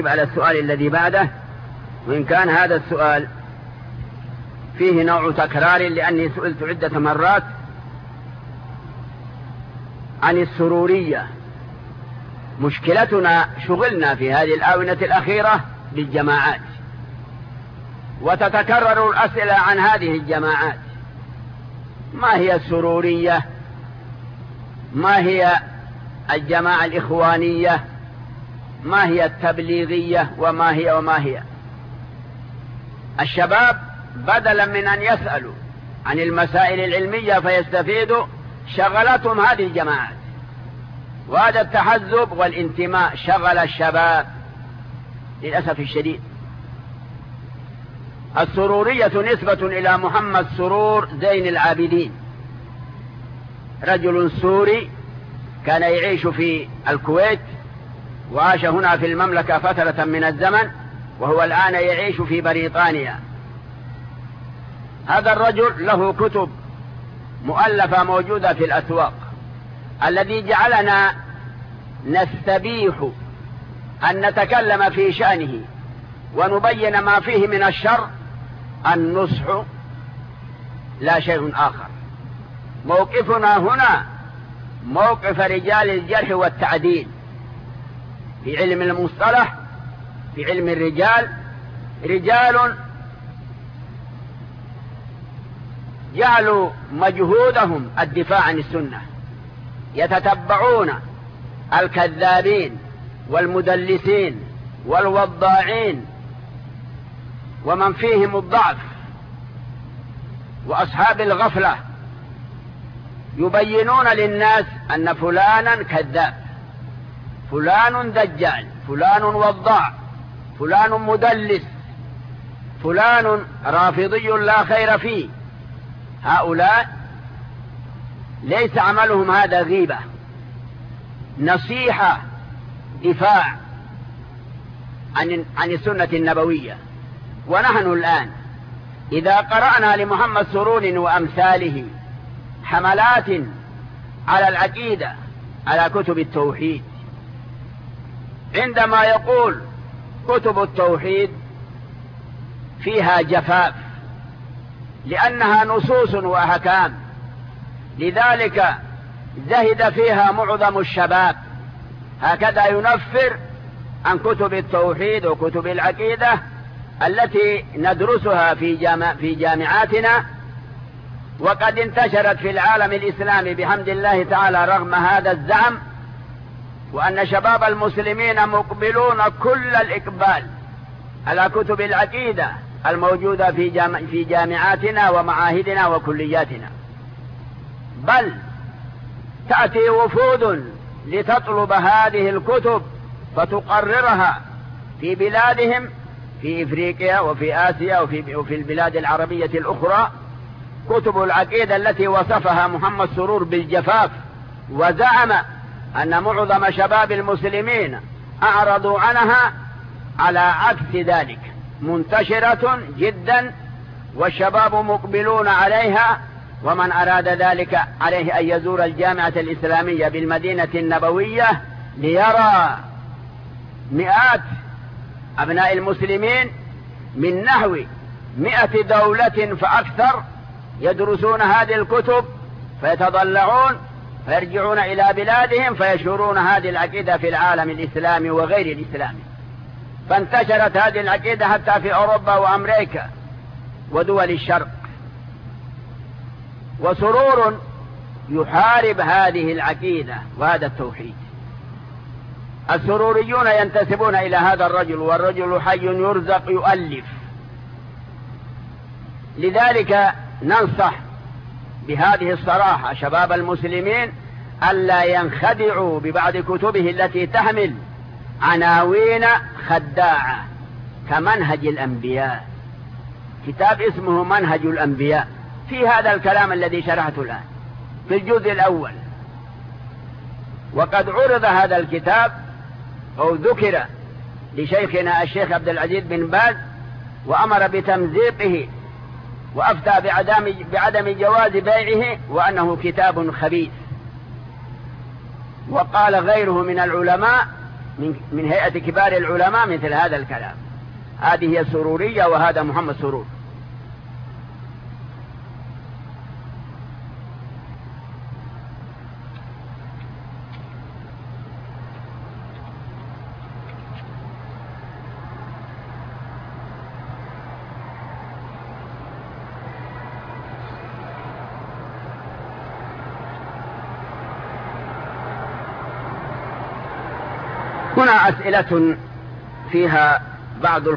على السؤال الذي بعده، وإن كان هذا السؤال فيه نوع تكرار لأني سئلت عدة مرات عن السرورية. مشكلتنا شغلنا في هذه الآونة الأخيرة بالجماعات، وتتكرر الأسئلة عن هذه الجماعات. ما هي السرورية؟ ما هي الجماعة الإخوانية؟ ما هي التبليغية؟ وما هي الشباب بدلا من أن يسألوا عن المسائل العلمية فيستفيدوا شغلتهم هذه الجماعات، وهذا التحزب والانتماء شغل الشباب للأسف الشديد. السرورية نسبة إلى محمد سرور زين العابدين، رجل سوري كان يعيش في الكويت وعاش هنا في المملكة فترة من الزمن، وهو الآن يعيش في بريطانيا. هذا الرجل له كتب مؤلفة موجودة في الأسواق. الذي جعلنا نستبيح أن نتكلم في شأنه ونبين ما فيه من الشر النصح لا شيء آخر. موقفنا هنا موقف رجال الجرح والتعديل في علم المصطلح، في علم الرجال، رجال جعلوا مجهودهم الدفاع عن السنة، يتتبعون الكذابين والمدلسين والوضاعين ومن فيهم الضعف وأصحاب الغفلة، يبينون للناس أن فلانا كذاب، فلان دجال، فلان وضاع، فلان مدلس، فلان رافضي لا خير فيه. هؤلاء ليس عملهم هذا غيبة، نصيحة، دفاع عن السنة النبوية. ونحن الآن إذا قرأنا لمحمد سرور وأمثاله حملات على العقيدة، على كتب التوحيد، عندما يقول كتب التوحيد فيها جفاف لأنها نصوص وأحكام، لذلك زهد فيها معظم الشباب، هكذا ينفر عن كتب التوحيد وكتب العقيدة التي ندرسها في جامعاتنا، وقد انتشرت في العالم الإسلامي بحمد الله تعالى رغم هذا الزعم، وأن شباب المسلمين مقبلون كل الإقبال على كتب العقيدة الموجودة في جامعاتنا ومعاهدنا وكلياتنا. بل تأتي وفود لتطلب هذه الكتب فتقررها في بلادهم، في إفريقيا وفي آسيا وفي البلاد العربية الأخرى، كتب العقيدة التي وصفها محمد سرور بالجفاف، وزعم أن معظم شباب المسلمين أعرضوا عنها، على عكس ذلك منتشرة جدا والشباب مقبلون عليها. ومن أراد ذلك عليه أن يزور الجامعة الإسلامية بالمدينة النبوية ليرى مئات أبناء المسلمين من نحو 100 دولة فأكثر يدرسون هذه الكتب، فيتضلعون فيرجعون إلى بلادهم فيشهرون هذه العقيدة في العالم الإسلامي وغير الإسلامي. فانتشرت هذه العقيدة حتى في أوروبا وأمريكا ودول الشرق. وسرور يحارب هذه العقيدة وهذا التوحيد. السروريون ينتسبون إلى هذا الرجل، والرجل حي يرزق يؤلف. لذلك ننصح بهذه الصراحة شباب المسلمين ألا ينخدعوا ببعض كتبه التي تحمل عناوين خداعة كمنهج الأنبياء. كتاب اسمه منهج الأنبياء، في هذا الكلام الذي شرحته الآن في الجزء الأول. وقد عرض هذا الكتاب أو ذكر لشيخنا الشيخ عبد العزيز بن باز، وأمر بتمزيقه وأفتى بعدم جواز بيعه وأنه كتاب خبيث. وقال غيره من العلماء من هيئة كبار العلماء مثل هذا الكلام. هذه هي السرورية وهذا محمد سرور. هنا أسئلة فيها بعض